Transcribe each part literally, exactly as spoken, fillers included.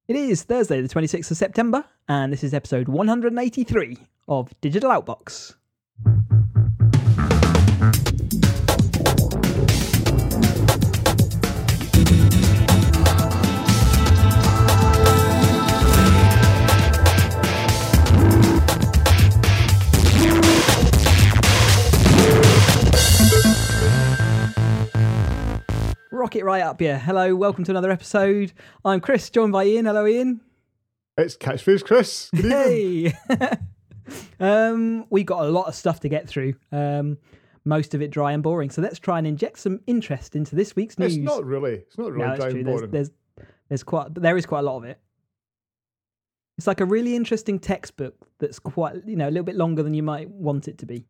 It is Thursday, the twenty-sixth of September, and this is episode one hundred eighty-three of Digital Outbox. Rocket right up here. Hello, welcome to another episode. I'm Chris, joined by Ian. Hello, Ian. It's Catchphrase Chris. Good evening. Hey! um, we got a lot of stuff to get through, um, most of it dry and boring. So let's try and inject some interest into this week's news. It's not really. It's not really no, dry true. and There's, boring. there's, there's quite, there is quite a lot of it. It's like a really interesting textbook that's quite, you know, a little bit longer than you might want it to be.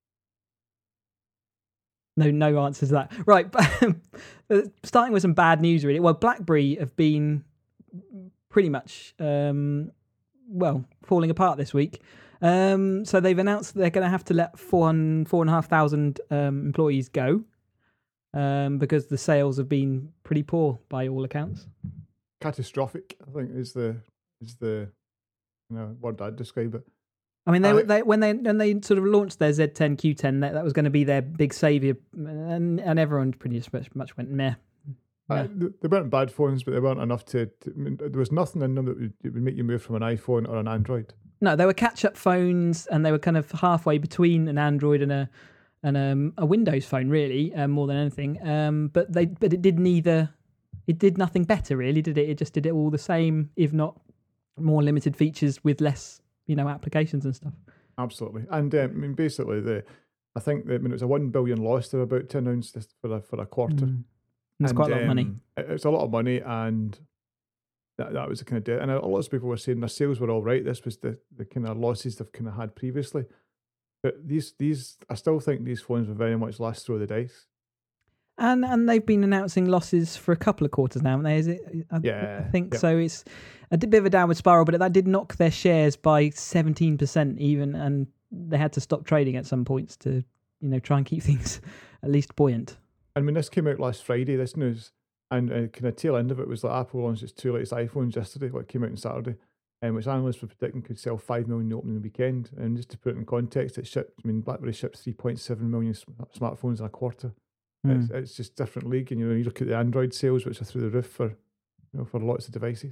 No, no answers to that. Right, starting with some bad news, really. Well, BlackBerry have been pretty much, um, well, falling apart this week. Um, so they've announced that they're going to have to let four and four and a half thousand um, employees go um, because the sales have been pretty poor by all accounts. Catastrophic, I think, is the is the you know word I'd describe it. I mean, they, I, they when they when they sort of launched their Z ten Q ten, that, that was going to be their big saviour, and and everyone pretty much, much went meh. I, they weren't bad phones, but they weren't enough to. to I mean, there was nothing in them that would, that would make you move from an iPhone or an Android. No, they were catch-up phones, and they were kind of halfway between an Android and a and um, a Windows phone, really, um, more than anything. Um, but they but it did neither. It did nothing better, really, did it? It just did it all the same, if not more limited features with less, you know, applications and stuff. Absolutely, and um, I mean, basically, the I think that I mean, it was a one billion loss they're about to announce this for a for a quarter. Mm. That's and, quite a lot um, of money. It, it's a lot of money, and that that was the kind of deal. And a lot of people were saying their sales were all right. This was the, the kind of losses they've kind of had previously. But these these I still think these phones were very much last throw of the dice. And and they've been announcing losses for a couple of quarters now, haven't they? Is it? I, Yeah, I think yeah. so. It's a bit of a downward spiral, but that did knock their shares by seventeen percent even, and they had to stop trading at some points to, you know, try and keep things at least buoyant. I mean, this came out last Friday, this news, and uh, kind of tail end of it was that Apple launched its two latest iPhones yesterday, what came out on Saturday, um, which analysts were predicting could sell five million in the opening weekend. And just to put it in context, it shipped, I mean, BlackBerry shipped three point seven million sm- smartphones in a quarter. Mm. It's, it's just different league, and you know, you look at the Android sales, which are through the roof for, you know, for lots of devices.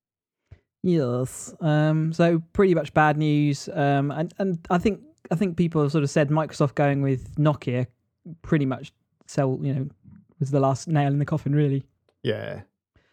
Yes. Um, so pretty much bad news. Um, and, and I think I think people have sort of said Microsoft going with Nokia pretty much sell, you know, was the last nail in the coffin, really. Yeah.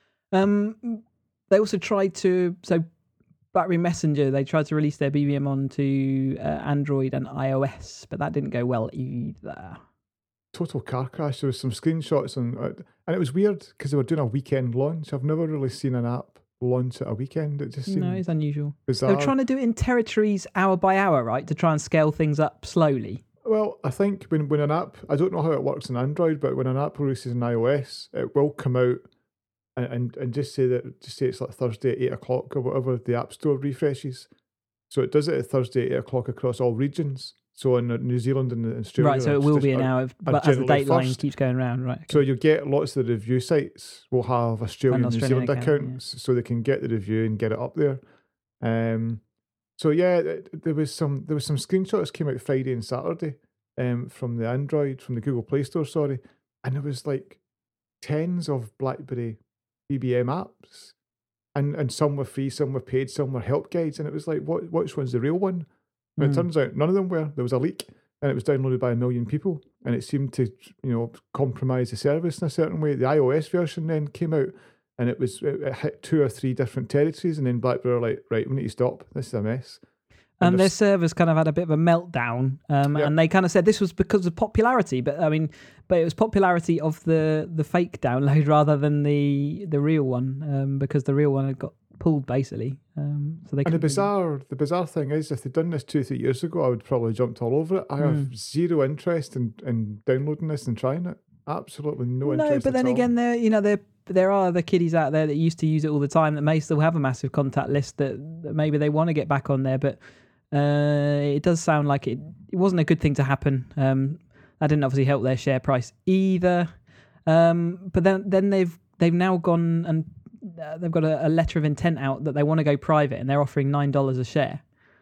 Um, they also tried to, so BlackBerry Messenger, they tried to release their B B M onto uh, Android and iOS, but that didn't go well either. Total car crash. There was some screenshots on, uh, and it was weird because they were doing a weekend launch. I've never really seen an app launch at a weekend. It just seemed No, it's unusual. bizarre. They were trying to do it in territories hour by hour, right, to try and scale things up slowly. Well, I think when, when an app, I don't know how it works on Android, but when an app releases on iOS, it will come out and, and, and just say that, just say it's like Thursday at eight o'clock or whatever the App Store refreshes. So it does it at Thursday at eight o'clock across all regions. So in New Zealand and Australia. Right, so it will be an hour, but as the dateline first. keeps going around, right? Okay. So you get lots of the review sites will have Australian, An New Australian Zealand account, accounts, so they can get the review and get it up there. Um, so yeah, th- there was some there was some screenshots came out Friday and Saturday um, from the Android, from the Google Play Store, sorry, and there was like tens of BlackBerry B B M apps, and and some were free, some were paid, some were help guides, and it was like, what which one's the real one? And Mm. it turns out none of them were. There was a leak, and it was downloaded by a million people, and it seemed to, you know, compromise the service in a certain way. The iOS version then came out, and it was it, it hit two or three different territories, and then BlackBerry were like, right, we need to stop. This is a mess. And And their there's- servers kind of had a bit of a meltdown, um, Yeah. and they kind of said this was because of popularity. But I mean, but it was popularity of the, the fake download rather than the the real one, um, because the real one had got pulled basically. Um, so they And the couldn't really- bizarre, the bizarre thing is, if they'd done this two, three years ago, I would probably jumped all over it. I have Mm. zero interest in, in downloading this and trying it. Absolutely no interest. No, but then at all. again, there you know there there are the kiddies out there that used to use it all the time that may still have a massive contact list that, that maybe they want to get back on there, but uh, it does sound like it it wasn't a good thing to happen. Um, that didn't obviously help their share price either. Um, but then then they've they've now gone and uh, they've got a, a letter of intent out that they want to go private, and they're offering nine dollars a share.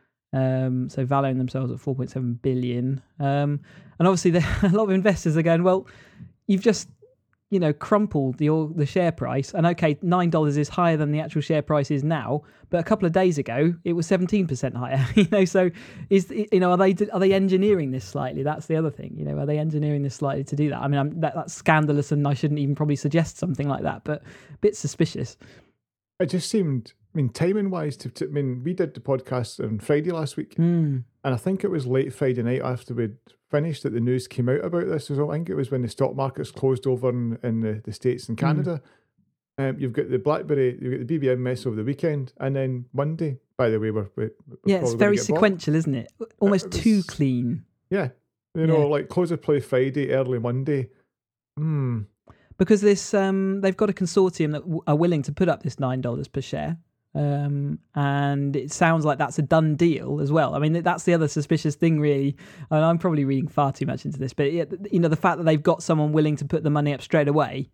Um, so valuing themselves at four point seven billion. Um, and obviously, a lot of investors are going, well, you've just you know, crumpled the the share price. And okay, nine dollars is higher than the actual share price is now, but a couple of days ago it was seventeen percent higher. You know, so is you know, are they are they engineering this slightly? That's the other thing. You know, are they engineering this slightly to do that? I mean, I'm, that, that's scandalous, and I shouldn't even probably suggest something like that, but a bit suspicious. It just seemed, I mean, timing wise, to, to I mean, we did the podcast on Friday last week, mm. and I think it was late Friday night after we'd finished that the news came out about this as well. I think it was when the stock markets closed over in, in the, the States and Canada. Mm. Um, you've got the BlackBerry, you've got the B B M mess over the weekend, and then Monday, by the way, we're, we're yeah, it's very sequential, bought. Isn't it? Almost it was, too clean. Yeah, you know, yeah. like close of play Friday, early Monday. Hmm. Because this, um, they've got a consortium that w- are willing to put up this nine dollars per share. Um, and it sounds like that's a done deal as well. I mean, that's the other suspicious thing, really. And I'm probably reading far too much into this, but you know, the fact that they've got someone willing to put the money up straight away,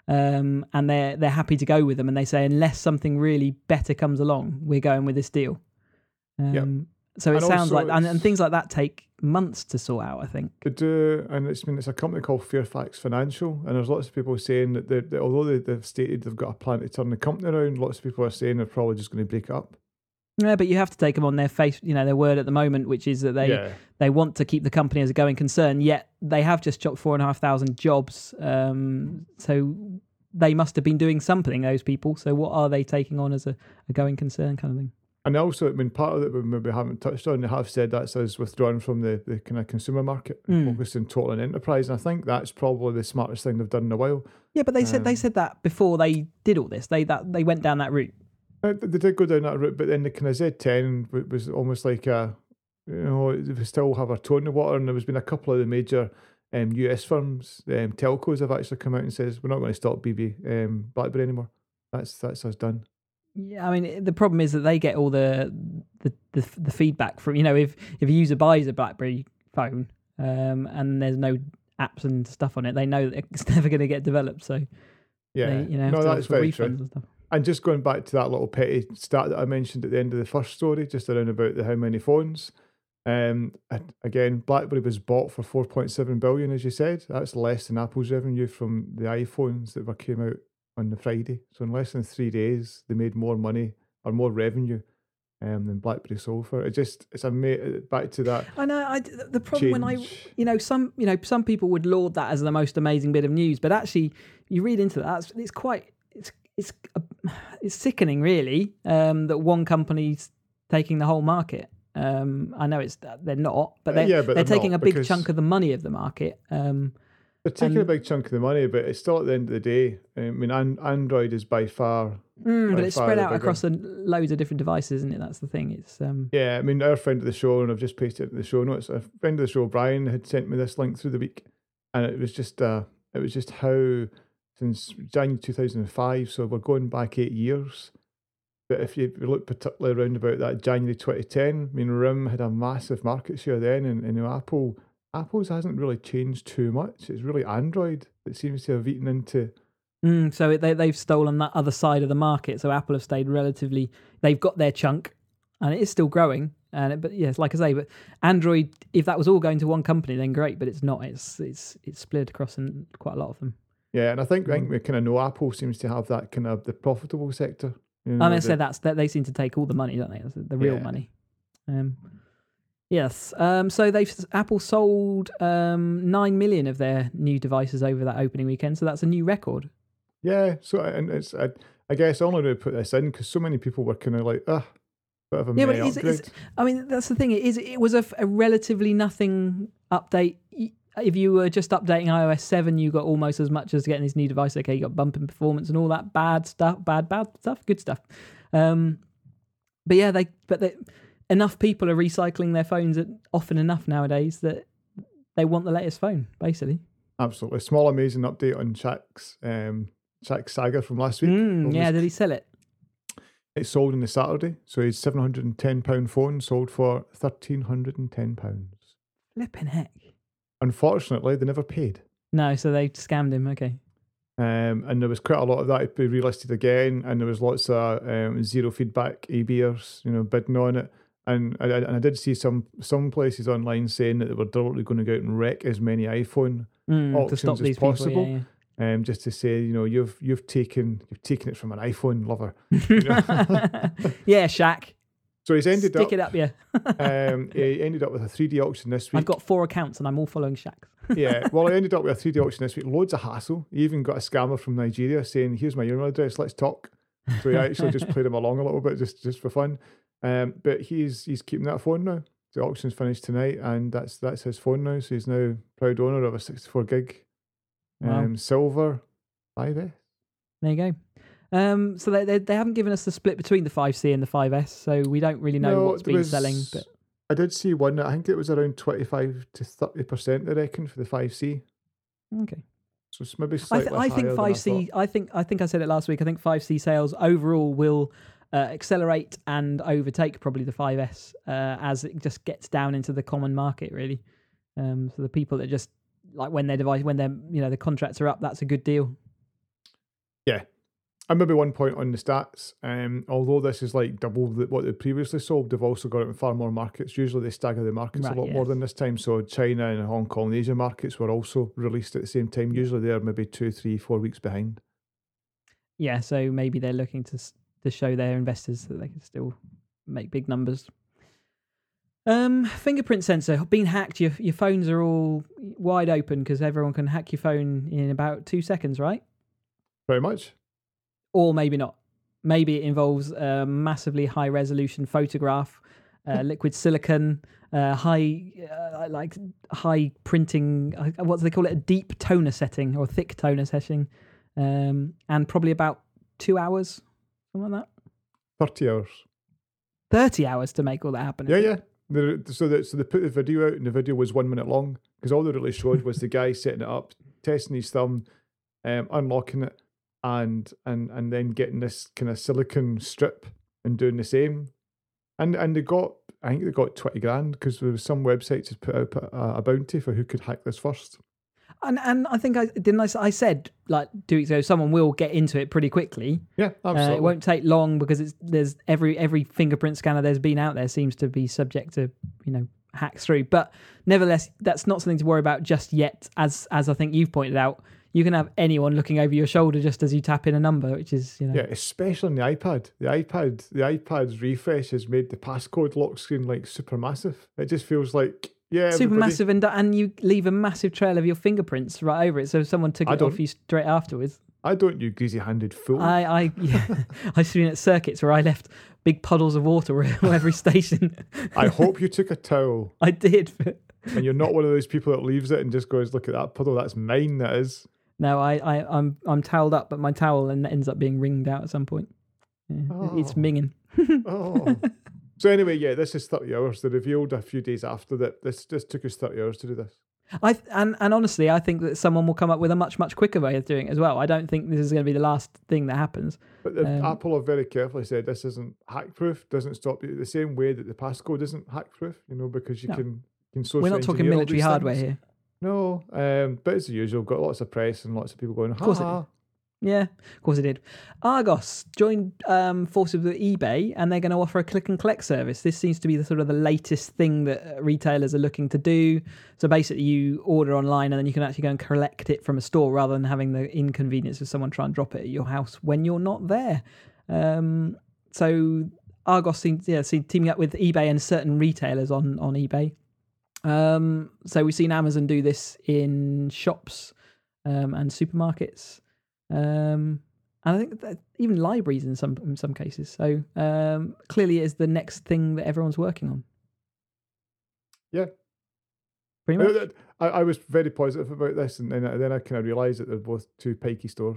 um, and they're they're happy to go with them, and they say unless something really better comes along, we're going with this deal. Um, yep. So it and sounds like, and, and things like that take months to sort out, I think. They do, and it's I mean, it's a company called Fairfax Financial, and there's lots of people saying that, they, that although they, they've stated they've got a plan to turn the company around, lots of people are saying they're probably just going to break it up. Yeah, but you have to take them on their face, you know, their word at the moment, which is that they yeah. they want to keep the company as a going concern, yet they have just chopped four and a half thousand jobs. Um, so they must have been doing something, those people. So what are they taking on as a, a going concern kind of thing? And also, I mean, part of it we maybe haven't touched on, they have said that's us withdrawing from the, the kind of consumer market, and mm. focusing totally on enterprise. And I think that's probably the smartest thing they've done in a while. Yeah, but they said um, they said that before they did all this. They that they went down that route. They did go down that route, but then the kind of Z ten was almost like a, you know, we still have our toe in the water. And there has been a couple of the major um, U S firms, um, telcos, have actually come out and says we're not going to stop B B um, BlackBerry anymore. That's that's us done. Yeah, I mean, the problem is that they get all the the, the, the feedback from, you know, if, if a user buys a BlackBerry phone um, and there's no apps and stuff on it, they know that it's never going to get developed. So, yeah, they, you know, no, that's very true. And, stuff. and just going back to that little petty stat that I mentioned at the end of the first story, just around about the how many phones. Um, again, BlackBerry was bought for four point seven billion, as you said. That's less than Apple's revenue from the iPhones that were came out on the Friday. So in less than three days, they made more money or more revenue um, than BlackBerry sold for. It just, it's a back to that. I know. I, the problem change. when I, you know, some, you know, some people would laud that as the most amazing bit of news, but actually, you read into that, that's, it's quite, it's, it's, it's sickening, really, um, that one company's taking the whole market. Um, I know it's they're not, but they're, yeah, but they're, they're taking a big because... chunk of the money of the market. Um, They're taking and, a big chunk of the money, but it's still at the end of the day. I mean, an, Android is by far. Mm, by but it's far spread out bigger. across a, loads of different devices, isn't it? That's the thing. It's um. Yeah, I mean, our friend of the show, and I've just pasted it in the show notes. A friend of the show, Brian, had sent me this link through the week, and it was just, uh, it was just how since January two thousand five, so we're going back eight years. But if you look particularly around about that January twenty ten, I mean, RIM had a massive market share then, and, and you know, Apple. Apple's hasn't really changed too much. It's really Android that seems to have eaten into. Mm, so they they've stolen that other side of the market. So Apple have stayed relatively. They've got their chunk, and it is still growing. And it, but yes, like I say, but Android, if that was all going to one company, then great. But it's not. It's it's it's split across in quite a lot of them. Yeah, and I think mm. I think we kind of know Apple seems to have that kind of the profitable sector. You know, and they the, say that's that they seem to take all the money, don't they? That's the real yeah. money. Um. Yes. Um, so they've Apple sold um, nine million of their new devices over that opening weekend. So that's a new record. Yeah. So and it's I, I guess I only to put this in because so many people were kind of like, ah, bit of a yeah, meh but it's, upgrade. it's, I mean, that's the thing. It is. It was a, a relatively nothing update. If you were just updating iOS seven, you got almost as much as getting this new device. Okay, you got bump in performance and all that bad stuff, bad bad stuff, good stuff. Um, but yeah, they but they. Enough people are recycling their phones often enough nowadays that they want the latest phone, basically. Absolutely. Small amazing update on Shaq's um, Shaq's saga from last week. Mm, yeah, did he sell it? It sold on the Saturday. So his seven hundred and ten pound phone sold for thirteen hundred and ten pounds. Flipping heck. Unfortunately, they never paid. No, so they scammed him. Okay. Um, and there was quite a lot of that to be relisted again, and there was lots of um, zero feedback eBayers, you know, bidding on it. And I, and I did see some some places online saying that they were deliberately going to go out and wreck as many iPhone Mm, to auctions stop as these possible, people. Yeah, um, just to say, you know, you've you've taken you've taken it from an iPhone lover. You know? yeah. yeah, Shaq. So he's ended Stick up. it up, yeah. um, he ended up with a three D auction this week. I've got four accounts and I'm all following Shaq. yeah, well, I ended up with a three D auction this week. Loads of hassle. He even got a scammer from Nigeria saying, "Here's my email address. Let's talk." So he actually just played him along a little bit, just just for fun. Um, but he's he's keeping that phone now. The auction's finished tonight, and that's that's his phone now. So he's now proud owner of a sixty-four gig, um, Wow. silver five S. There you go. Um, so they, they they haven't given us the split between the five C and the five S, so we don't really know No, what's there been was- selling. But I did see one. I think it was around twenty-five to thirty percent. I reckon for the five C. okay, So it's maybe I, slightly th- I think higher than I five C. thought. I think I think I said it last week. I think five C sales overall will uh, accelerate and overtake probably the five S uh, as it just gets down into the common market. Really, um, so the people that just like when their device when their you know the contracts are up, that's a good deal. Yeah. And maybe one point on the stats, um, although this is like double the, what they previously sold, they've also got it in far more markets. Usually they stagger the markets Right, a lot yes. more than this time. So China and Hong Kong and Asia markets were also released at the same time. Usually they're maybe two, three, four weeks behind. Yeah, so maybe they're looking to s- to show their investors that they can still make big numbers. Um, fingerprint sensor being hacked. Your your phones are all wide open because everyone can hack your phone in about two seconds, right? Pretty much. Or maybe not. Maybe it involves a massively high resolution photograph, uh, liquid silicon, uh, high uh, like high printing. uh, What do they call it? A deep toner setting or thick toner setting, um, and probably about two hours, something like that. thirty hours. Thirty hours to make all that happen. Yeah, is it? yeah. They're- So, that, so they put the video out, and the video was one minute long because all they really showed was the guy setting it up, testing his thumb, um, unlocking it, and and and then getting this kind of silicon strip and doing the same. And and they got, I think they got twenty grand because there was some websites that put out a, a bounty for who could hack this first. And and I think I didn't. I, s- I said like two weeks ago, someone will get into it pretty quickly. Yeah, Uh, absolutely. it won't take long because it's there's every every fingerprint scanner there's been out there seems to be subject to you know hacks through. But nevertheless, that's not something to worry about just yet. As as I think you've pointed out, you can have anyone looking over your shoulder just as you tap in a number, which is you know Yeah, especially on the iPad. The iPad, the iPad's refresh has made the passcode lock screen like super massive. It just feels like yeah, super everybody- massive, and and you leave a massive trail of your fingerprints right over it. So if someone took I it don't- off you straight afterwards. I don't, you greasy-handed fool. I, I, yeah, I've seen at circuits where I left big puddles of water at every station. I hope you took a towel. I did. But And you're not one of those people that leaves it and just goes, "Look at that puddle, that's mine." That is. no, I, I, I'm, I'm toweled up, but my towel and ends up being wringed out at some point. Yeah, it- It's Oh. minging. Oh. So anyway, yeah, this is thirty hours. They revealed a few days after that. This this took us thirty hours to do this. I and and honestly, I think that someone will come up with a much much quicker way of doing it as well. I don't think this is going to be the last thing that happens. But the, Um, Apple have very carefully said this isn't hack proof. Doesn't stop you the same way that the passcode isn't hack proof. You know, because you No. can can social We're not talking engineer all military these hardware things. here. No, um, but as usual, got lots of press and lots of people going. Of course it ha. Yeah, of course it did. Argos joined um, forces with eBay, and they're going to offer a click and collect service. This seems to be the sort of the latest thing that uh, retailers are looking to do. So basically, you order online, and then you can actually go and collect it from a store rather than having the inconvenience of someone trying to drop it at your house when you're not there. Um, so Argos seems yeah, see, teaming up with eBay and certain retailers on on eBay. Um, so we've seen Amazon do this in shops um, and supermarkets. Um, and I think that even libraries in some in some cases. So um, clearly, it is the next thing that everyone's working on. Yeah. Pretty much. I, I was very positive about this, and then, then I kind of realised that they're both two pikey stores.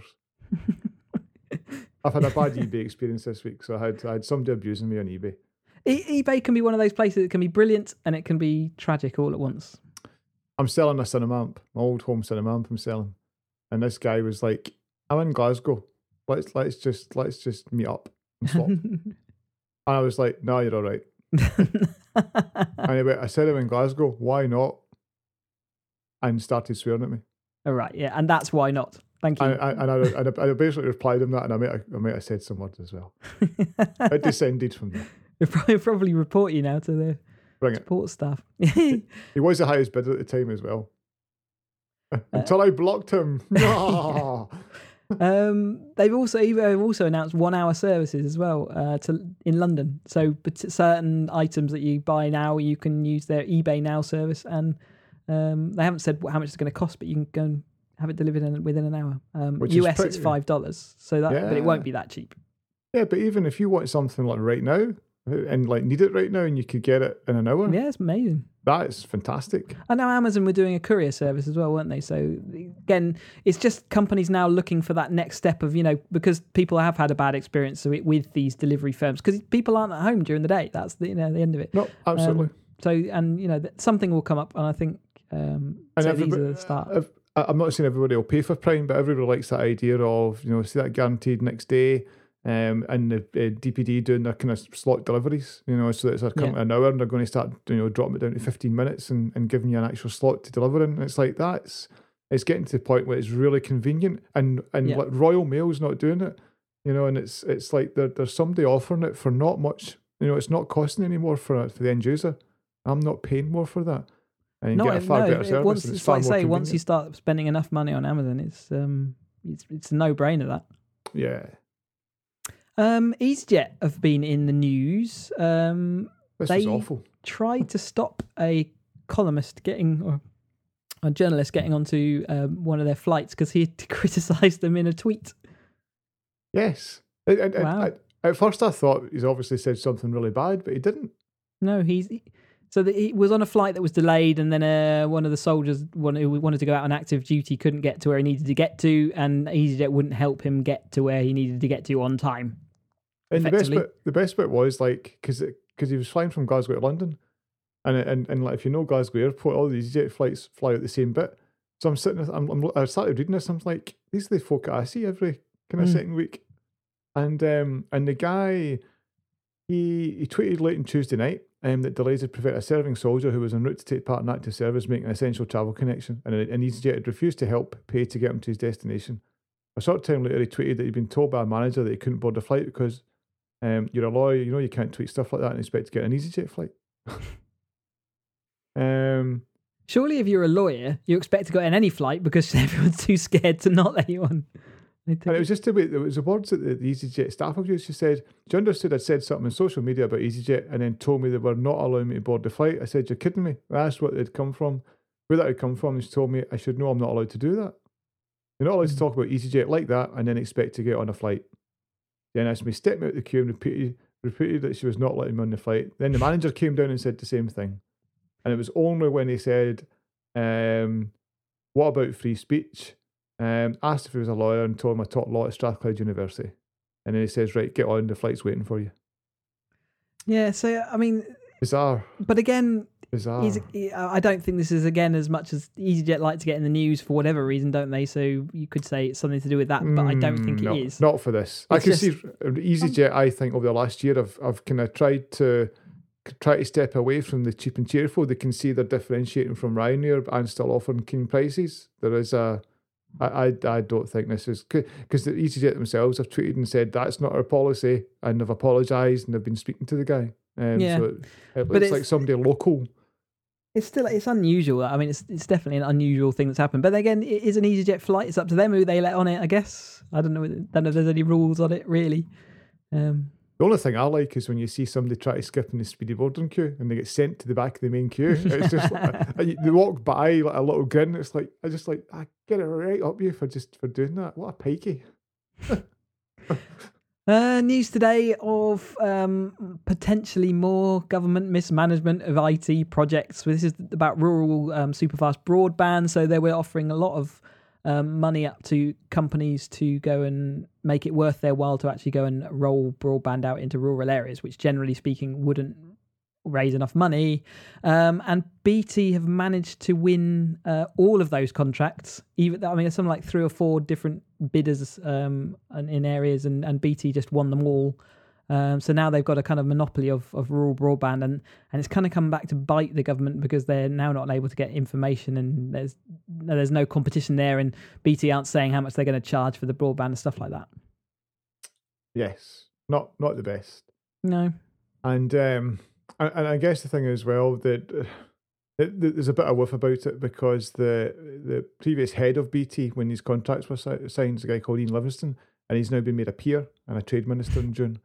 I've had a bad eBay experience this week, so I had I had somebody abusing me on eBay. E- eBay can be one of those places that can be brilliant and it can be tragic all at once. I'm selling a cinema amp, my old home cinema amp. I'm selling, and this guy was like, "I'm in Glasgow. Let's let's just let's just meet up and swap." And I was like, "No, you're all right." Anyway, I said I'm in Glasgow. Why not? And started swearing at me. All right, yeah, and that's why not. Thank you. And, and, I, and I basically replied him that, and I might, have, I might have said some words as well. It descended from there. They'll probably, probably report you now to the Bring support it. staff. He was the highest bidder at the time as well. Until uh, I blocked him. No. um, they've also they've also announced one-hour services as well uh, to in London. So, but certain items that you buy now, you can use their eBay Now service, and um, they haven't said how much it's going to cost, but you can go and have it delivered in, within an hour. Um, Which U S pretty, it's five dollars, so that yeah. but it won't be that cheap. Yeah, but even if you want something like right now and like need it right now, and you could get it in an hour, yeah, it's amazing. That is fantastic. I know Amazon were doing a courier service as well, weren't they? So again, it's just companies now looking for that next step of, you know, because people have had a bad experience with these delivery firms because people aren't at home during the day. That's the, you know, the end of it. No, absolutely. Um, so, and you know, something will come up, and I think um, and so these are the start. If, I'm not saying everybody will pay for Prime, but everybody likes that idea of, you know, see that guaranteed next day. Um, and the uh, D P D doing their kind of slot deliveries, you know, so that it's a come yeah. an hour, and they're going to start, you know, dropping it down to fifteen minutes and, and giving you an actual slot to deliver in. And it's like that's it's getting to the point where it's really convenient, and and yeah. like Royal Mail's not doing it, you know, and it's it's like there, there's somebody offering it for not much, you know, it's not costing any more for for the end user. I'm not paying more for that, and you no, get a far no, better service. Once, and it's it's far like more say, convenient. once you start spending enough money on Amazon, it's um, it's it's a no brainer that. Yeah. Um, EasyJet have been in the news. Um, this they was awful. tried to stop a columnist getting, or a journalist getting onto um, one of their flights because he had criticised them in a tweet. Yes. And, and, wow. and I, at first I thought he's obviously said something really bad, but he didn't. No, he's... He, so the, he was on a flight that was delayed, and then uh, one of the soldiers one, who wanted to go out on active duty couldn't get to where he needed to get to, and EasyJet wouldn't help him get to where he needed to get to on time. And the best bit, the best bit was like because because he was flying from Glasgow to London, and and and like if you know Glasgow Airport, all these EasyJet flights fly out the same bit. So I'm sitting, I'm, I'm I started reading this. I'm like, these are the folk I see every kind of mm. second week, and um and the guy, he he tweeted late on Tuesday night. Um, that delays had prevented a serving soldier who was en route to take part in active service making an essential travel connection, and, and EasyJet had refused to help pay to get him to his destination. A short time later, he tweeted that he'd been told by a manager that he couldn't board the flight because um, you're a lawyer, you know, you can't tweet stuff like that and expect to get an EasyJet flight. um, Surely, if you're a lawyer, you expect to go on any flight because everyone's too scared to not let you on. And it was just the way, it was the words that the, the EasyJet staff have used. She said, she understood I'd said something on social media about EasyJet and then told me they were not allowing me to board the flight. I said, you're kidding me? I asked what they'd come from, where that had come from, and she told me I should know I'm not allowed to do that. You're not allowed to talk about EasyJet like that and then expect to get on a flight. Then asked me to step me out of the queue and repeated, repeated that she was not letting me on the flight. Then the manager came down and said the same thing. And it was only when he said, um, what about free speech? Um, asked if he was a lawyer and told him I taught law at Strathclyde University. And then he says, right, get on, the flight's waiting for you. Yeah, so, I mean... Bizarre. But again, Bizarre. He's, he, I don't think this is, again, as much as EasyJet like to get in the news for whatever reason, don't they? So you could say it's something to do with that, but I don't think mm, no, it is. Not for this. It's I can just, see EasyJet, I think, over the last year, I've, I've kind of tried to try to step away from the cheap and cheerful. They can see they're differentiating from Ryanair and still offering keen prices. There is a... I, I, I don't think this is... Because the EasyJet themselves have tweeted and said that's not our policy, and they've apologised and they've been speaking to the guy. Um, yeah. So it, it but looks it's, like somebody local. It's still it's unusual. I mean, it's it's definitely an unusual thing that's happened. But again, it is an EasyJet flight. It's up to them who they let on it, I guess. I don't know. Don't know if there's any rules on it, really. Um, The only thing I like is when you see somebody try to skip in the speedy boarding queue and they get sent to the back of the main queue. It's just like, they walk by like a little grin. It's like I just like I get it right up you for just for doing that. What a pikey! uh, news today of um, potentially more government mismanagement of I T projects. This is about rural um, superfast broadband. So they were offering a lot of Um, money up to companies to go and make it worth their while to actually go and roll broadband out into rural areas, which generally speaking wouldn't raise enough money. Um, and B T have managed to win uh, all of those contracts. Even I mean, there's something like three or four different bidders um, in areas, and, and B T just won them all. Um, so now they've got a kind of monopoly of, of rural broadband, and, and it's kind of come back to bite the government because they're now not able to get information, and there's there's no competition there, and B T aren't saying how much they're going to charge for the broadband and stuff like that. Yes, not not the best. No. And um, and, and I guess the thing as well that uh, it, there's a bit of whiff about it because the the previous head of B T, when these contracts were si- signed, is a guy called Ian Livingston, and he's now been made a peer and a trade minister in June.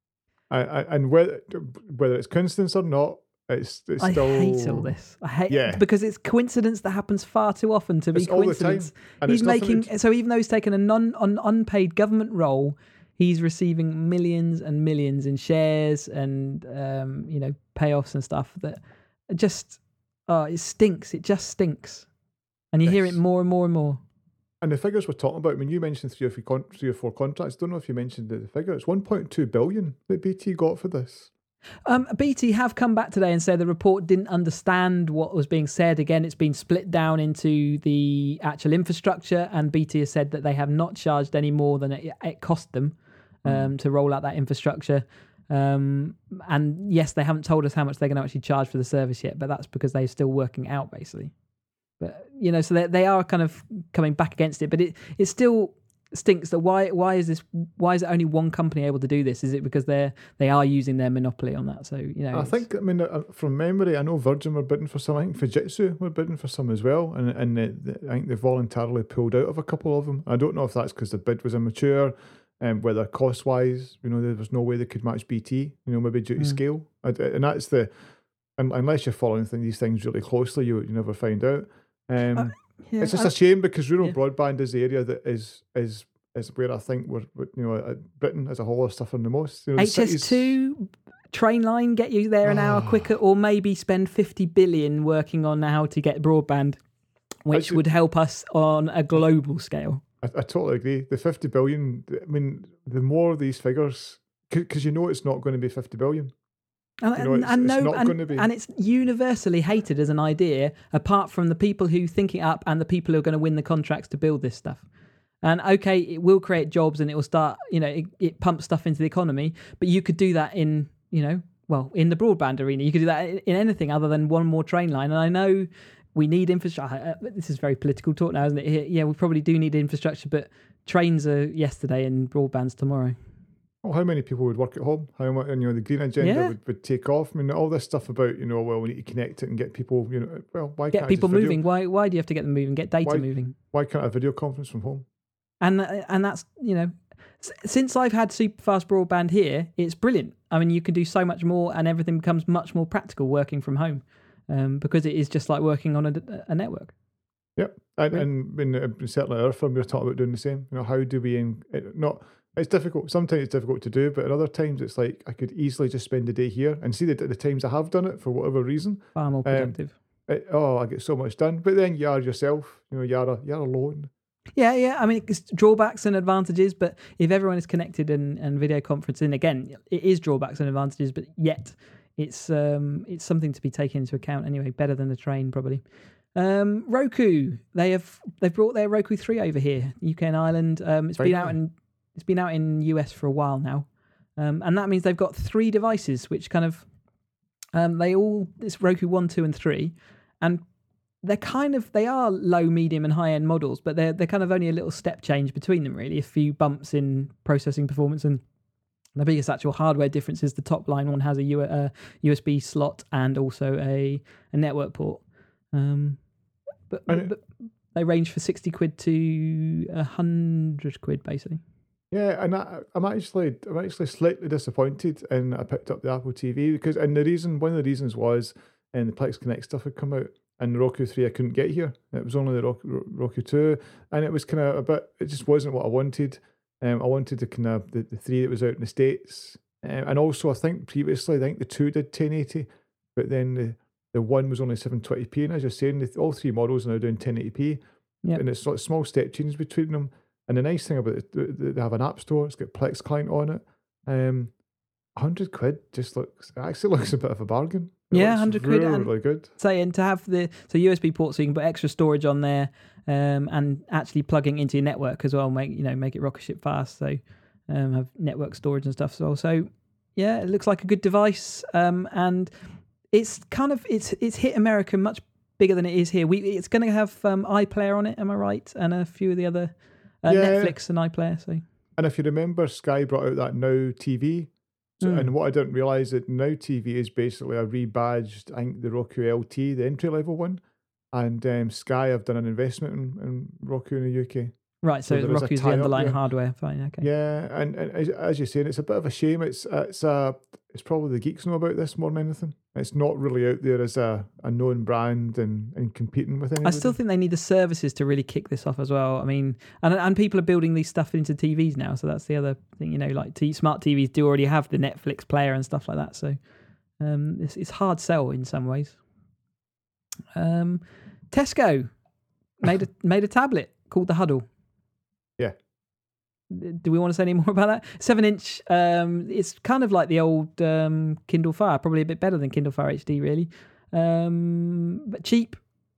I, I, and whether whether it's coincidence or not, it's, it's I still. I hate all this. I hate Yeah. because it's coincidence that happens far too often to be It's all the coincidence. time, and He's it's nothing making to- so even though he's taken a non an unpaid government role, he's receiving millions and millions in shares and um, you know payoffs and stuff that just oh it stinks. It just stinks, and you hear it Yes. more and more and more. And the figures we're talking about, when you mentioned three or four, con- three or four contracts, don't know if you mentioned the figure. It's one point two billion that B T got for this. Um, B T have come back today and said the report didn't understand what was being said. Again, it's been split down into the actual infrastructure, and B T has said that they have not charged any more than it, it cost them um, mm. to roll out that infrastructure. Um, and yes, they haven't told us how much they're going to actually charge for the service yet, but that's because they're still working out, basically. But you know, so they they are kind of coming back against it, but it it still stinks that why why is this why is it only one company able to do this? Is it because they're they are using their monopoly on that? So you know, I think I mean uh, from memory, I know Virgin were bidding for some. I think Fujitsu were bidding for some as well, and and the, the, I think they voluntarily pulled out of a couple of them. I don't know if that's because the bid was immature, and um, whether cost wise, you know, there was no way they could match B T. You know, maybe due to mm. scale, and that's the and, unless you're following these things really closely, you you never find out. Um, uh, yeah, it's just I, a shame because rural yeah. broadband is the area that is is is where I think we're, you know, uh, Britain as a whole is suffering the most. You know, H S two train line get you there an oh. hour quicker, or maybe spend fifty billion working on how to get broadband, which Actually, would help us on a global scale. I, I totally agree. The fifty billion. I mean, the more these figures, because you know it's not going to be fifty billion. And, you know, it's, and, it's no, not and, going to be. and it's universally hated as an idea, apart from the people who think it up and the people who are going to win the contracts to build this stuff. And okay, it will create jobs and it will start, you know, it, it pumps stuff into the economy, but you could do that in, you know, well, in the broadband arena. You could do that in anything other than one more train line. And I know we need infrastructure. This is very political talk now, isn't it? Yeah, we probably do need infrastructure, but trains are yesterday and broadband's tomorrow. Well, how many people would work at home? How much, you know, the green agenda yeah. would, would take off. I mean, all this stuff about, you know, well, we need to connect it and get people, you know, well, why get can't people I just moving? Why why do you have to get them moving? Get data why, moving. Why can't I have video conference from home? And and that's, you know, since I've had super fast broadband here, it's brilliant. I mean, you can do so much more, and everything becomes much more practical working from home, um, because it is just like working on a, a network. Yep, and, right. and, and certainly our firm, we were talking about doing the same. You know, how do we in, not? It's difficult. Sometimes it's difficult to do, but at other times it's like I could easily just spend the day here and see that the times I have done it for whatever reason. Far more productive. Um, it, oh, I get so much done. But then you are yourself. You know, you're a, you're alone. Yeah, yeah. I mean, it's drawbacks and advantages, but if everyone is connected and, and video conferencing, again, it is drawbacks and advantages, but yet it's um it's something to be taken into account anyway. Better than the train, probably. Um, Roku, they have they've brought their Roku three over here, U K and Ireland. Um, it's Very been nice. out in it's been out in U S for a while now, um, and that means they've got three devices, which kind of um they all it's Roku one, two, and three, and they're kind of they are low, medium, and high end models, but they're they're kind of only a little step change between them, really. A few bumps in processing performance, and the biggest actual hardware difference is the top line one has a U, uh, U S B slot and also a, a network port. Um, but, but, but they range for sixty quid to a hundred quid, basically. Yeah, and I, I'm actually I'm actually slightly disappointed, and I picked up the Apple T V because, and the reason one of the reasons was, and the Plex Connect stuff had come out, and the Roku three I couldn't get here. It was only the Roku, Roku two, and it was kind of a bit. It just wasn't what I wanted. Um, I wanted the kind of the, the three that was out in the States, um, and also I think previously I think the two did ten eighty, but then the the one was only seven twenty p, and as you're saying, the, all three models are now doing ten eighty p, yep. And it's like small step changes between them. And the nice thing about it, they have an app store. It's got Plex client on it. Um, hundred quid just looks it actually looks a bit of a bargain. It yeah, hundred really, quid. Really, really good. Saying to have the so U S B port, so you can put extra storage on there, um, and actually plugging into your network as well. Make you know make it rocket ship fast. So um, have network storage and stuff as well. So Yeah, it looks like a good device, um, and it's kind of it's it's hit America much bigger than it is here. We it's going to have um, iPlayer on it, am I right? And a few of the other uh, Yeah. Netflix and iPlayer. So, And if you remember, Sky brought out that Now T V. So, Mm. And what I didn't realise that Now T V is basically a rebadged, I think, the Roku L T, the entry level one. And um, Sky have done an investment in, in Roku in the U K. right, so, So there is a Roku's the tie-up underlying there. hardware. Fine, okay. Yeah, and, and as, as you're saying, it's a bit of a shame. It's it's uh, it's probably the geeks know about this more than anything. It's not really out there as a, a known brand and, and competing with anybody. I still think they need the services to really kick this off as well. I mean, and and people are building these stuff into T Vs now, so that's the other thing. You know, like t- smart T Vs do already have the Netflix player and stuff like that. So um, it's it's hard sell in some ways. Um, Tesco made a made a tablet called the Huddle. Yeah. Do we want to say any more about that? Seven inch. Um, it's kind of like the old um, Kindle Fire, probably a bit better than Kindle Fire H D, really, um, but cheap.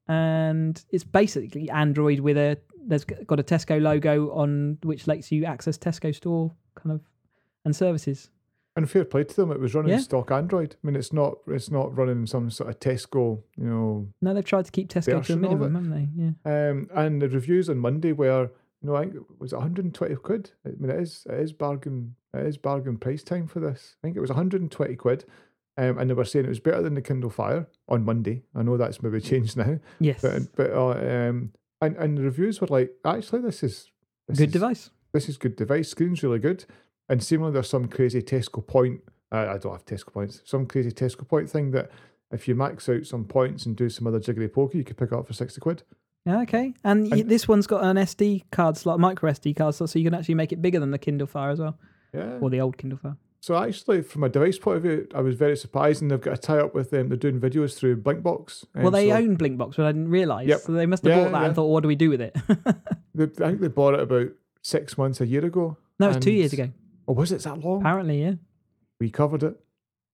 And it's basically Android with a. There's got a Tesco logo on which lets you access Tesco store kind of and services. And fair play to them, it was running Yeah. stock Android. I mean, it's not it's not running some sort of Tesco, you know. No, they've tried to keep Tesco to a Version of minimum, it. haven't they? Yeah. Um, and the reviews on Monday were, you know, I think it was one hundred twenty quid. I mean, it is it is bargain it is bargain price time for this. I think it was one hundred twenty quid, um, and they were saying it was better than the Kindle Fire on Monday. I know that's maybe changed now, Yes. but but uh, um, and and the reviews were like, actually, this is this Good is, device. This is good device. Screen's really good, and seemingly there's some crazy Tesco point. Uh, I don't have Tesco points. Some crazy Tesco point thing that if you max out some points and do some other jiggery pokey, you could pick up for sixty quid. Yeah, okay. And, y And- this one's got an S D card slot, micro S D card slot, so you can actually make it bigger than the Kindle Fire as well, Yeah. or the old Kindle Fire. So actually, from a device point of view, I was very surprised, and they've got a tie up with them. They're doing videos through Blinkbox. Um, Well, they so own Blinkbox, but I didn't realise. Yep. So they must have Yeah, bought that yeah. and thought, what do we do with it? they, I think they bought it about six months, a year ago. No, it was two and- years ago. Oh, was it that long? Apparently, yeah. We covered it.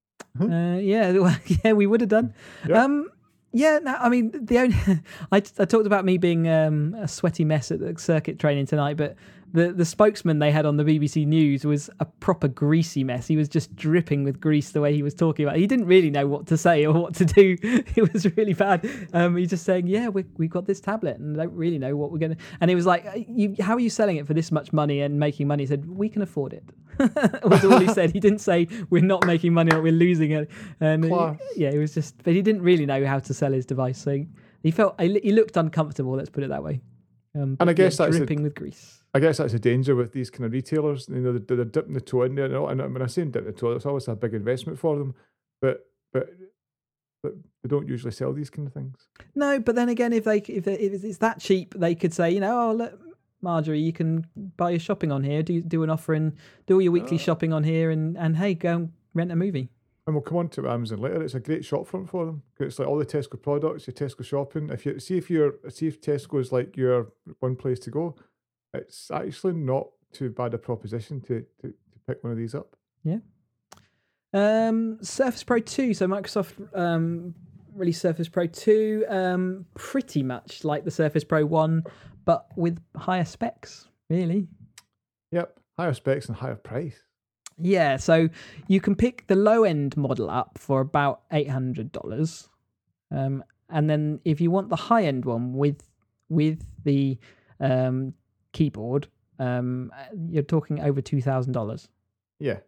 Uh, yeah, well, yeah, we would have done. Yeah. Um, yeah, no, I mean, the only I, I talked about me being um, a sweaty mess at the circuit training tonight, but the, the spokesman they had on the B B C News was a proper greasy mess. He was just dripping with grease the way he was talking about it. He didn't really know what to say or what to do. It was really bad. Um, he's just saying, yeah, we, we've got this tablet and don't really know what we're going to... And it was like, you, how are you selling it for this much money and making money? He said, we can afford it. Was all he said. He didn't say, we're not making money or we're losing it. And he- Class. yeah, it was just... But he didn't really know how to sell his device. So he felt... He looked uncomfortable, let's put it that way. Um, And I but, guess yeah, that's the- dripping with grease. I guess that's a danger with these kind of retailers. You know, they're, they're dipping the toe in there. And when I say dip the toe, it's always a big investment for them. But but but they don't usually sell these kind of things. No, but then again, if they if, they, if it's that cheap, they could say, you know, oh look, Marjorie, you can buy your shopping on here, do do an offer and do all your weekly Uh. shopping on here, and and hey, go and rent a movie. And we'll come on to Amazon later. It's a great shop front for them. It's like all the Tesco products, your Tesco shopping. If you see if you're see if Tesco is like your one place to go, it's actually not too bad a proposition to to, to pick one of these up. Um, Surface Pro two. So Microsoft um, released Surface Pro two, um, pretty much like the Surface Pro one, but with higher specs, really. Yep, higher specs and higher price. Yeah, so you can pick the low end model up for about eight hundred dollars, um, and then if you want the high end one with with the um, keyboard, um, you're talking over two thousand dollars. Yeah.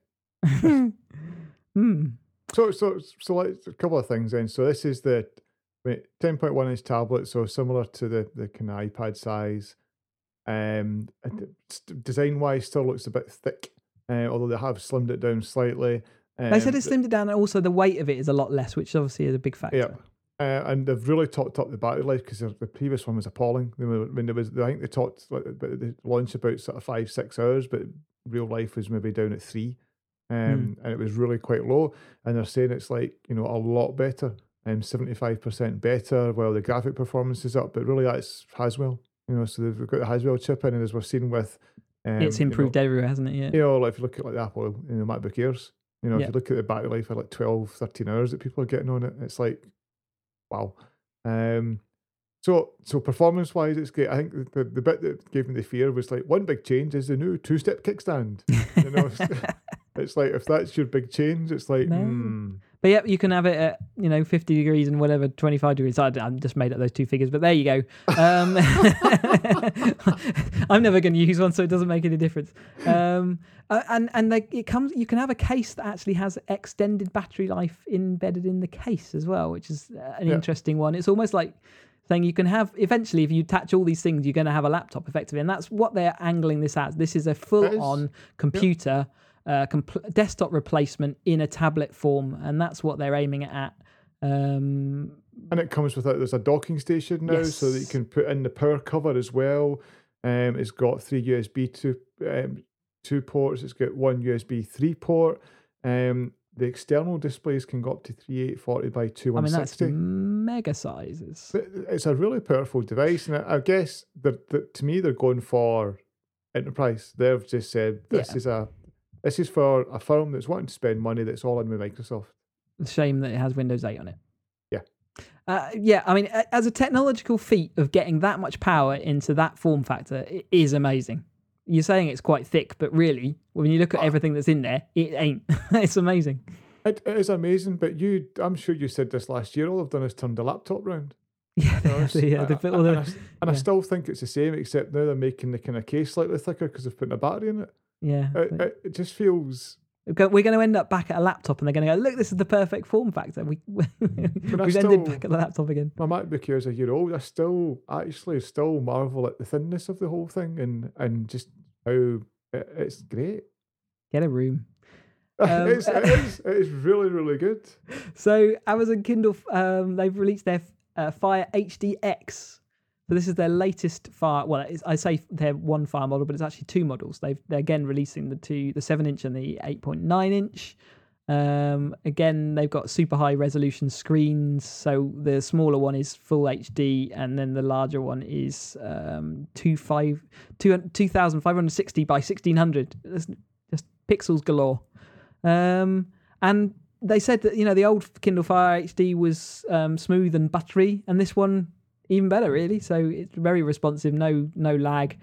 Hmm. So so so like a couple of things then. So this is the ten point one inch tablet, so similar to the the kind of iPad size. Um, design wise, still looks a bit thick, uh, although they have slimmed it down slightly. Um, They said it slimmed it down, and also the weight of it is a lot less, which obviously is a big factor. Yeah. Uh, and they've really topped up the battery life because the previous one was appalling. They were, when there was, I think they talked like, about the launch about sort of five, six hours, but real life was maybe down at three, um, and it was really quite low. And they're saying it's like you know a lot better, um, seventy-five percent better. While the graphic performance is up, but really that's Haswell. You know, so they've got the Haswell chip in, and as we've seen with, um, It's improved You know, everywhere, hasn't it? Yeah. you know, like if you look at like the Apple, you know, MacBook Airs. You know, Yeah. if you look at the battery life of like twelve, thirteen hours that people are getting on it, it's like, wow. Um, so so performance wise, it's great. I think the, the, the bit that gave me the fear was like one big change is the new two step kickstand. You know, It's like if that's your big change, it's like. No. Mm. But yeah, you can have it at, you know, fifty degrees and whatever, twenty-five degrees. I, I just made up those two figures, but there you go. Um, I'm never going to use one, so it doesn't make any difference. Um, uh, and and they, it comes. You can have a case that actually has extended battery life embedded in the case as well, which is uh, an Yeah. interesting one. It's almost like saying you can have, eventually, if you attach all these things, you're going to have a laptop effectively. And that's what they're angling this as. This is a full-on computer Uh, compl- desktop replacement in a tablet form, and that's what they're aiming at. Um, and it comes with a, there's a docking station now, yes. so that you can put in the power cover as well. Um, it's got three U S B two um, two ports. It's got one U S B three port. Um, the external displays can go up to thirty-eight forty by I mean, that's twenty-one sixty. mega sizes. But it's a really powerful device, and I, I guess that that to me they're going for enterprise. They've just said this Yeah. is a This is for a firm that's wanting to spend money that's all in with Microsoft. Shame that it has Windows eight on it. Yeah. Uh, yeah, I mean, as a technological feat of getting that much power into that form factor, it is amazing. You're saying it's quite thick, but really, when you look at everything that's in there, it ain't. It's amazing. It, it is amazing, but you, I'm sure you said this last year, all I've done is turned the laptop round. Yeah, You know, they, yeah, they put all the, and I, and I yeah. still think it's the same, except now they're making the kind of case slightly thicker because they've put a battery in it. yeah. It, it, it just feels... We're going to end up back at a laptop, and they're going to go, look, this is the perfect form factor. We, we've still, ended back at the laptop again. My MacBook Air is a year old. I still, actually, still marvel at the thinness of the whole thing and, and just how it, it's great. Get a room. Um, it's, it, is, it is really, really good. So Amazon Kindle, um, they've released their uh, Fire H D X. So this is their latest Fire. Well, it's, I say they're one Fire model, but it's actually two models. They've they're again releasing the two, the seven inch and the eight point nine inch. Um, again, they've got super high resolution screens. So the smaller one is full H D, and then the larger one is um, two five two two thousand five hundred sixty by sixteen hundred. That's just pixels galore. Um, and they said that, you know, the old Kindle Fire H D was um, smooth and buttery, and this one even better, really. So it's very responsive, no no lag,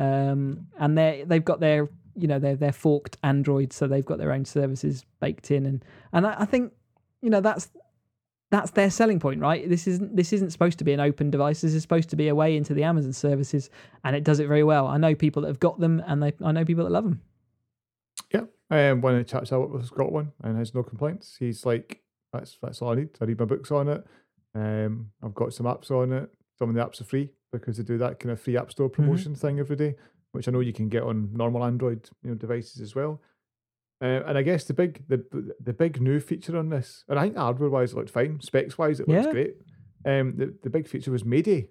um, and they they've got their, you know, their their forked Android, so they've got their own services baked in, and and I, I think, you know, that's that's their selling point, right? This isn't this isn't supposed to be an open device. This is supposed to be a way into the Amazon services, and it does it very well. I know people that have got them, and they I know people that love them. Yeah, um, one of the chaps I work with has got one and has no complaints. He's like, that's that's all I need. I read my books on it. Um, I've got some apps on it. Some of the apps are free because they do that kind of free app store promotion mm-hmm. thing every day, which I know you can get on normal Android, you know, devices as well. Uh, and I guess the big the the big new feature on this, and I think hardware wise it looked fine, specs wise it looks yeah. great. Um, the the big feature was Mayday.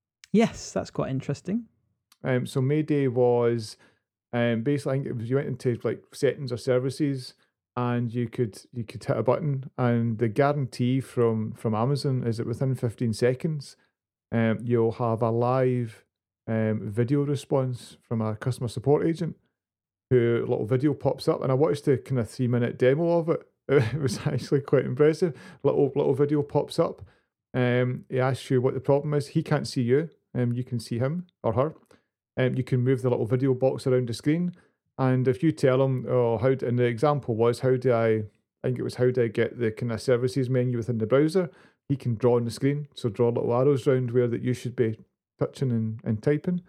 Yes, that's quite interesting. Um, so Mayday was, um, basically I think it was you went into like settings or services, and you could you could hit a button, and the guarantee from from Amazon is that within fifteen seconds, um, you'll have a live um video response from a customer support agent, who a little video pops up, and I watched the kind of three minute demo of it. It was actually quite impressive. Little little video pops up. Um, he asks you what the problem is. He can't see you, and um, you can see him or her. Um, you can move the little video box around the screen, and if you tell him, oh, how? And the example was, how do I? I think it was how do I get the kind of services menu within the browser? He can draw on the screen, so draw little arrows around where that you should be touching and, and typing,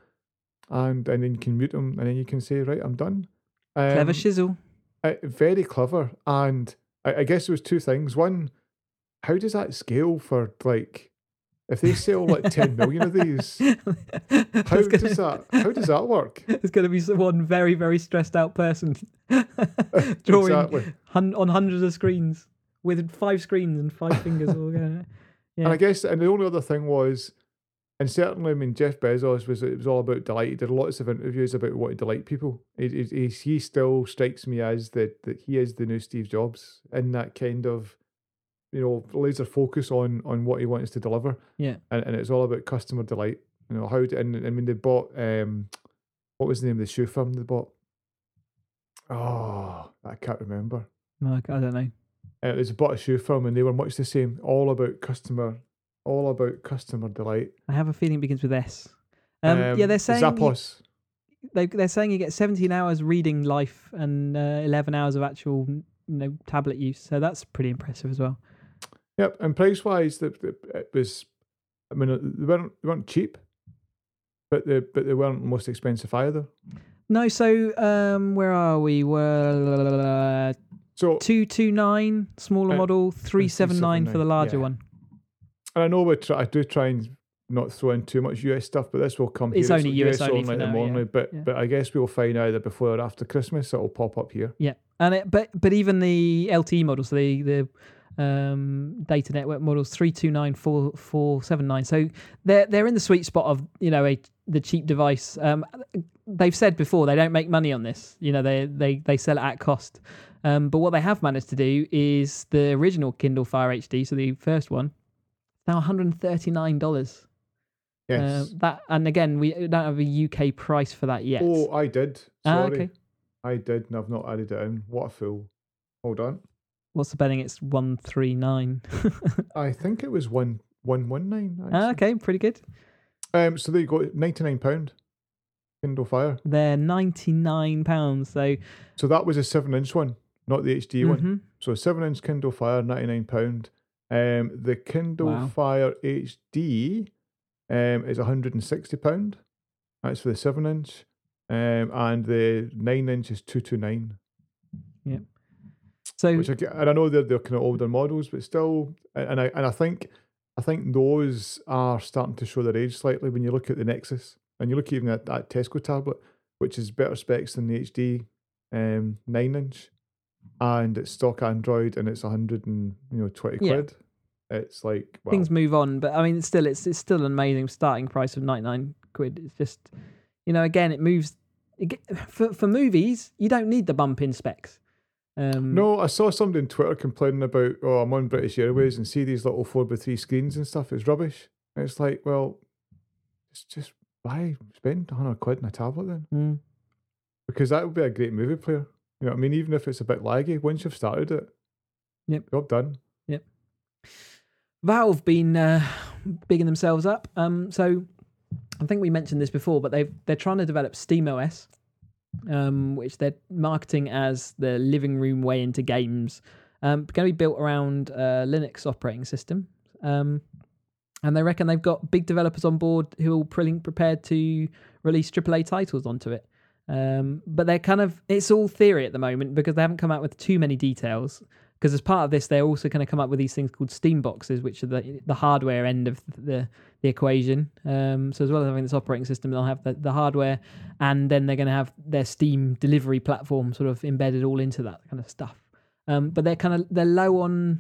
and and then you can mute them, and then you can say, right, I'm done. Um, clever shizzle. Uh, very clever, and I, I guess there was two things. One, how does that scale for, like, if they sell like ten million of these? How gonna, does that? How does that work? There's going to be one very very stressed out person drawing exactly. hun- on hundreds of screens with five screens and five fingers. All going. Yeah. And I guess, and the only other thing was, and certainly, I mean, Jeff Bezos was it was all about delight. He did lots of interviews about what to delight people. He, he, he still strikes me as that that he is the new Steve Jobs in that kind of, you know, laser focus on on what he wants to deliver. Yeah, and, and it's all about customer delight. You know how to, and I mean they bought um, what was the name of the shoe firm they bought? Oh, I can't remember. No, I don't know. Uh, it was bought a shoe firm, and they were much the same. All about customer. All about customer delight. I have a feeling it begins with S. Um, um, yeah, they're saying Zappos. they they're saying you get seventeen hours reading life and uh, eleven hours of actual you know tablet use. So that's pretty impressive as well. Yep, and price wise, the, the, it was. I mean, they weren't they weren't cheap, but they but they weren't most expensive either. No, so um, where are we? Well, so two two nine smaller uh, model, three seven nine for the larger yeah. one. And I know we try, I do try and not throw in too much U S stuff, but this will come here. It's only U S only only for at the now, moment, yeah. but Yeah. but I guess we'll find either before or after Christmas it'll pop up here. Yeah, and it, but but even the L T E models, the the um, data network models, three two nine four four seven nine. So they're they're in the sweet spot of you know a the cheap device. Um, they've said before they don't make money on this. You know they they they sell it at cost. Um, but what they have managed to do is the original Kindle Fire H D, so the first one, now one hundred thirty-nine dollars. Yes. Uh, that and again we don't have a U K price for that yet. Oh, I did. Sorry. Ah, okay. I did, and I've not added it in. What a fool. Hold on. What's the betting? It's one three nine. I think it was one one one nine. Ah, okay, pretty good. Um, so there you go, ninety nine pound Kindle Fire. They're ninety nine pounds. So, so that was a seven inch one, not the H D mm-hmm. one. So a seven inch Kindle Fire, ninety nine pound. Um, the Kindle wow. Fire H D, um, is one hundred and sixty pound. That's for the seven inch. Um, and the nine inch is two two nine. Yeah. So, Which I, and I know they're they're kind of older models, but still, and I and I think I think those are starting to show their age slightly when you look at the Nexus and you look even at that Tesco tablet, which is better specs than the H D um, nine inch, and it's stock Android and it's a hundred and you know twenty quid. Yeah. It's like well, things move on, but I mean, it's still it's it's still an amazing starting price of ninety nine quid. It's just you know again it moves it, for for movies you don't need the bump in specs. Um, no, I saw somebody on Twitter complaining about, oh, I'm on British Airways and see these little four by three screens and stuff. It's rubbish. And it's like, well, it's just buy, spend a hundred quid on a tablet then, mm. because that would be a great movie player. You know what I mean? Even if it's a bit laggy, once you've started it, yep, job done. Yep. Valve been uh, bigging themselves up. Um, so I think we mentioned this before, but they've they're trying to develop SteamOS. Um, which they're marketing as the living room way into games. Um, going to be built around a Linux operating system. Um, and they reckon they've got big developers on board who are pretty prepared to release triple A titles onto it. Um, but they're kind of, it's all theory at the moment because they haven't come out with too many details. Because as part of this, they're also going to come up with these things called Steam boxes, which are the the hardware end of the the equation. Um, so as well as having this operating system, they'll have the, the hardware, and then they're going to have their Steam delivery platform sort of embedded all into that kind of stuff. Um, but they're kind of they're low on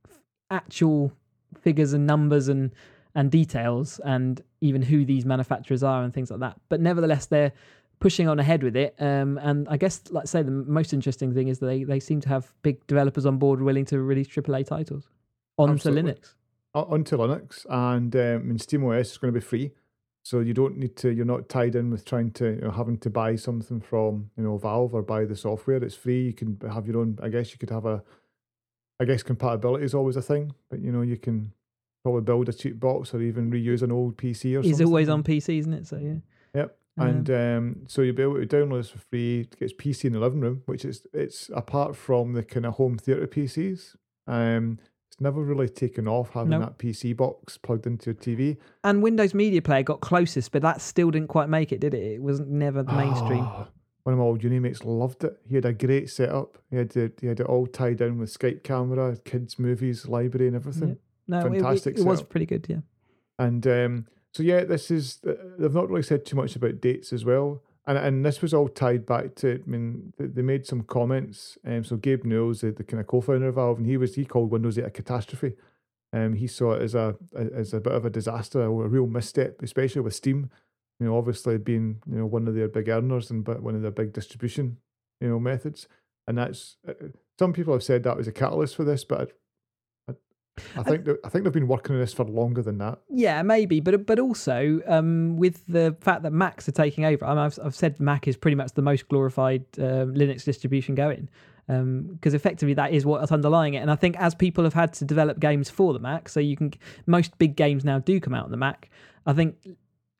actual figures and numbers and and details, and even who these manufacturers are and things like that. But nevertheless, they're pushing on ahead with it, um, and I guess, like I say, the most interesting thing is that they, they seem to have big developers on board willing to release triple A titles onto Absolutely. Linux. Onto Linux, and um, and SteamOS is going to be free, so you don't need to. You're not tied in with trying to you know, having to buy something from you know Valve or buy the software. It's free. You can have your own. I guess you could have a. I guess compatibility is always a thing, but you know you can probably build a cheap box or even reuse an old P C or something. It's always on P C, isn't it? So yeah. Yep. And um, so you'll be able to download this for free. It gets P C in the living room, which is it's apart from the kind of home theatre P Cs. Um, it's never really taken off having nope. that P C box plugged into your T V. And Windows Media Player got closest, but that still didn't quite make it, did it? It was never the mainstream. Oh, one of my old uni mates loved it. He had a great setup. He had it, he had it all tied in with Skype camera, kids, movies, library, and everything. Yep. No, fantastic. It, it, it was pretty good, yeah. And um, so yeah, this is they've not really said too much about dates as well. And and this was all tied back to, I mean, they made some comments. Um, so Gabe Newell's the, the kind of co-founder of Valve, and he was he called Windows eight a catastrophe. Um, he saw it as a as a bit of a disaster or a real misstep, especially with Steam. You know, obviously being you know one of their big earners and but one of their big distribution you know methods. And that's uh, some people have said that was a catalyst for this, but I, I, I think I think they've been working on this for longer than that. Yeah, maybe, but but also um, with the fact that Macs are taking over. I mean, I've I've said Mac is pretty much the most glorified uh, Linux distribution going, because um, effectively that is what's underlying it. And I think as people have had to develop games for the Mac, so you can most big games now do come out on the Mac. I think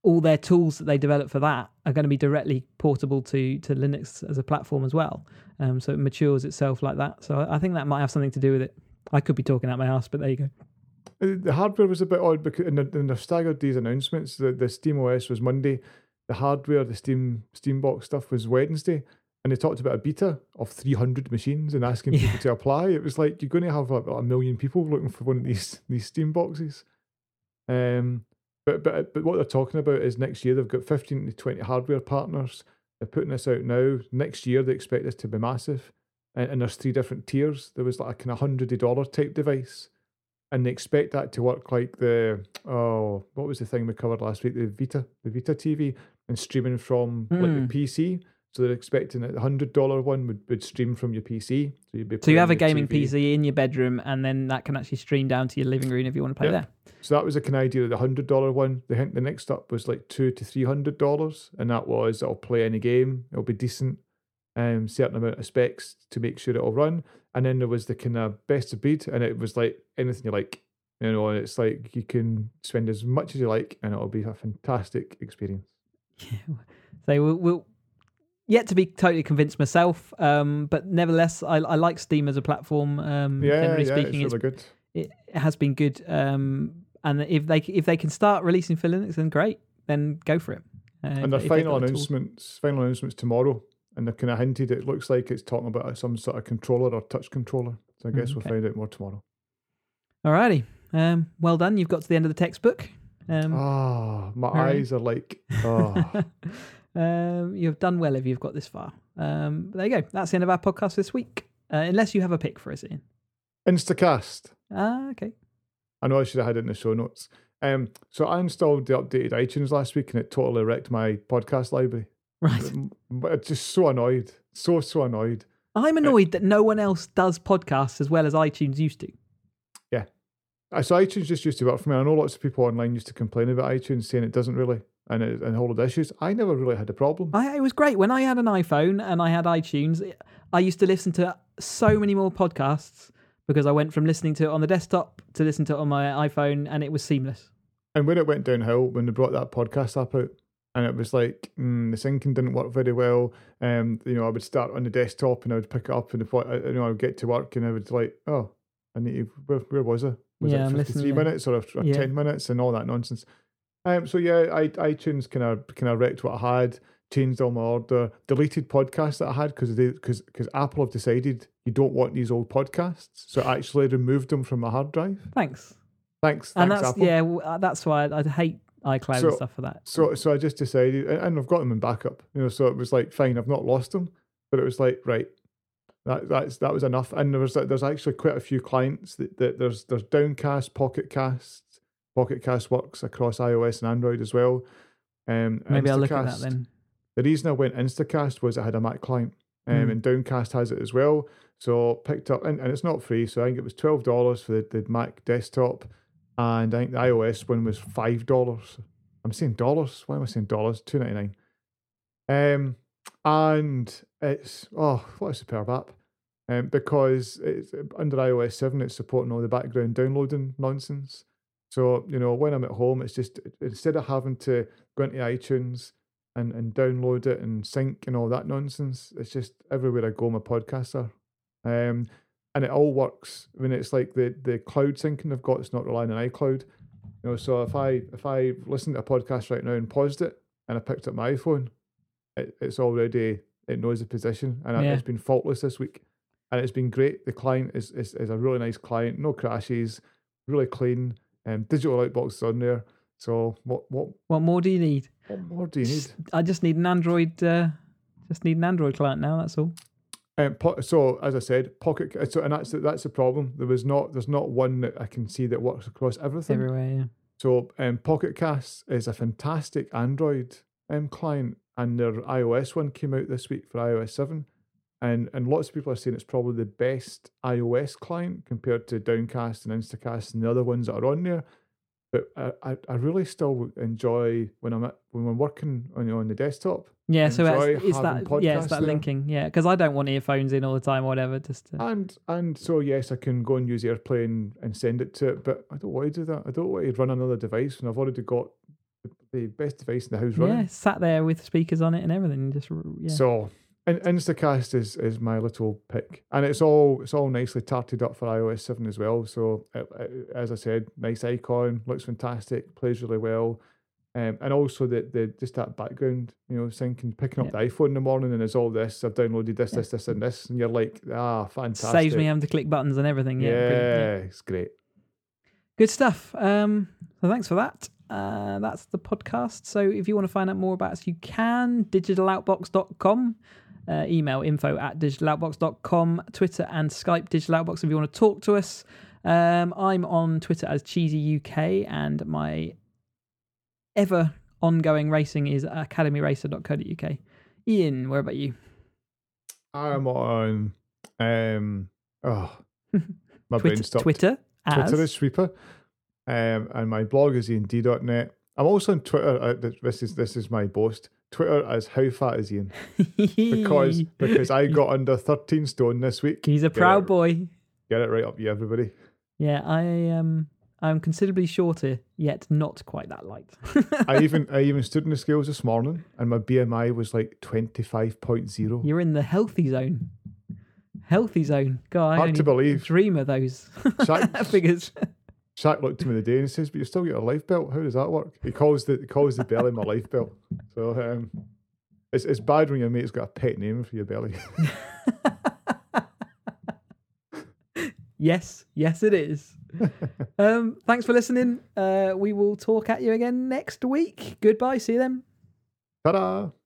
all their tools that they develop for that are going to be directly portable to to Linux as a platform as well. Um, so it matures itself like that. So I, I think that might have something to do with it. I could be talking out my ass, but there you go. The hardware was a bit odd because in the, in the staggered these announcements, the, the SteamOS was Monday, the hardware, the Steam Steambox stuff was Wednesday, and they talked about a beta of three hundred machines and asking Yeah. people to apply. It was like you're going to have a, a million people looking for one of these these Steam boxes. Um, but but but what they're talking about is next year they've got fifteen to twenty hardware partners. They're putting this out now. Next year they expect this to be massive, and, and there's three different tiers. There was like a kind of hundred dollar type device. And they expect that to work like the, oh, what was the thing we covered last week? The Vita, the Vita T V, and streaming from like Mm. the P C. So they're expecting that the hundred dollar one would, would stream from your P C. So you'd be So you have a playing gaming your T V. P C in your bedroom, and then that can actually stream down to your living room if you want to play Yep. there. So that was the kind of idea of the hundred dollar one. The hint, the next up was like two to three hundred dollars, and that was it'll play any game. It'll be decent, um, certain amount of specs to make sure it'll run. And then there was the kind of best of breed, and it was like anything you like. You know, and it's like you can spend as much as you like, and it'll be a fantastic experience. So we'll, we'll yet to be totally convinced myself, um, but nevertheless, I, I like Steam as a platform. Um, Yeah, generally yeah, speaking, it's it's, really good. it has been good. Um, and if they if they can start releasing for Linux, then great, then go for it. Uh, And if- their if they've final got the tools. announcements, final announcements tomorrow, and they're kind of hinted it looks like it's talking about some sort of controller or touch controller. So I guess Mm, we'll okay. find out more tomorrow. Alrighty, um, well done. You've got to the end of the textbook. Um, Ah, my alright. eyes are like, oh. um, you've done well if you've got this far. Um, but there you go. That's the end of our podcast this week. Uh, unless you have a pick for us, Ian. Instacast. Ah, okay. I know I should have had it in the show notes. Um, so I installed the updated iTunes last week, and it totally wrecked my podcast library. Right. But it's just so annoyed, so so annoyed. I'm annoyed that no one else does podcasts as well as iTunes used to. Uh, So iTunes just used to work for me. I know lots of people online used to complain about iTunes, saying it doesn't really, and it, and hold issues. I never really had a problem. I, it was great when I had an iPhone and I had iTunes. I used to listen to so many more podcasts because I went from listening to it on the desktop to listen to it on my iPhone, and it was seamless. And when it went downhill, when they brought that podcast app out, and it was like mm, the syncing didn't work very well. Um, you know, I would start on the desktop and I would pick it up, and if I, you know, I would get to work and I would like, oh, I need to, where, where was I? Was Yeah, it I'm fifty-three listening, yeah. minutes or, or Yeah. ten minutes and all that nonsense? Um, so yeah, I, iTunes kind of kind of wrecked what I had, changed all my order, deleted podcasts that I had because they because because Apple have decided you don't want these old podcasts, so I actually removed them from my hard drive. Thanks. Thanks, And thanks, that's Apple. yeah, w- uh, that's why I, I hate iCloud So- and stuff for that. So so I just decided, and and I've got them in backup, you know. So it was like, fine, I've not lost them, but it was like, right, that that's that was enough. And there was there's actually quite a few clients that, that there's there's Downcast, Pocket Cast, Pocket Cast works across iOS and Android as well. Um, Maybe I'll look at that Instacast- then. The reason I went Instacast was I had a Mac client, um, Mm. and Downcast has it as well. So picked up, and, and it's not free. So I think it was twelve dollars for the, the Mac desktop, and I think the iOS one was five dollars. I'm saying dollars. Why am I saying dollars? Two ninety nine. Um, and it's oh, what a superb app. Um, because it's under iOS seven, it's supporting all the background downloading nonsense. So you know, when I'm at home, it's just instead of having to go into iTunes and, and download it and sync and all that nonsense, it's just everywhere I go, my podcasts are. Um, and it all works. I mean, it's like the the cloud syncing I've got. It's not relying on iCloud. You know, so if I if I listen to a podcast right now and paused it and I picked up my iPhone, it, it's already it knows the position, and I- Yeah. it's been faultless this week, and it's been great. The client is is, is a really nice client, no crashes, really clean. Um, digital outbox is on there. So what what What more do you need? what more do you need? Just- I just need an Android. Uh, just need an Android client now. That's all. Um, po- so as I said, Pocket. So and that's the- that's the problem. There was not there's not one that I can see that works across everything. Everywhere. Yeah. So um, Pocket Cast is a fantastic Android um, client, and their iOS one came out this week for iOS seven, and and lots of people are saying it's probably the best iOS client compared to Downcast and Instacast and the other ones that are on there. But I, I, I really still enjoy when I'm at, when I'm working on on the desktop. Yeah. So Enjoy it's, is that having yeah? It's podcasts that there. linking. Yeah, because I don't want earphones in all the time or whatever. Just to, And and so yes, I can go and use AirPlay and, and send it to it, but I don't want to do that. I don't want to run another device when I've already got the, the best device in the house Yeah, running. sat there with speakers on it and everything. Just yeah. So, in, Instacast is, is my little pick, and it's all it's all nicely tarted up for iOS seven as well. So, it, it, as I said, nice icon, looks fantastic, plays really well, um, and also the the just that background, you know, syncing, picking up Yeah. the iPhone in the morning, and it's all this. I've downloaded this, Yeah. this, this, and this, and you're like, ah, fantastic. Saves me having to click buttons and everything. Yeah, Yeah, brilliant, yeah. it's great. Good stuff. Um, so thanks for that. Uh, that's the podcast. So if you want to find out more about us, you can. digital outbox dot com. Uh, email info at digital outbox dot com. Twitter and Skype Digital Outbox if you want to talk to us. Um, I'm on Twitter as Cheesy U K, and my ever ongoing racing is academy racer dot co dot U K. Ian, where about you? I'm on um oh my Twitter, brain stopped. Twitter as Twitter is Sweeper. Um and my blog is ian d dot net. I'm also on Twitter. Uh, th- this is this is my boast. Twitter as How Fat Is Ian? Because because I got under thirteen stone this week. He's a Get proud it- boy. Get it right up you everybody. Yeah, I um I'm considerably shorter, yet not quite that light. I even I even stood in the scales this morning and my B M I was like twenty-five point zero. You're in the healthy zone. Healthy zone. God, I Hard only to believe. dream of those Shaq, figures. Shaq looked at me the day and says, "But you still got a life belt. How does that work?" He calls the he calls the belly my life belt. So um, it's it's bad when your mate's got a pet name for your belly. Yes, yes, it is. um, thanks for listening. Uh, we will talk at you again next week. Goodbye. See you then. Ta-da!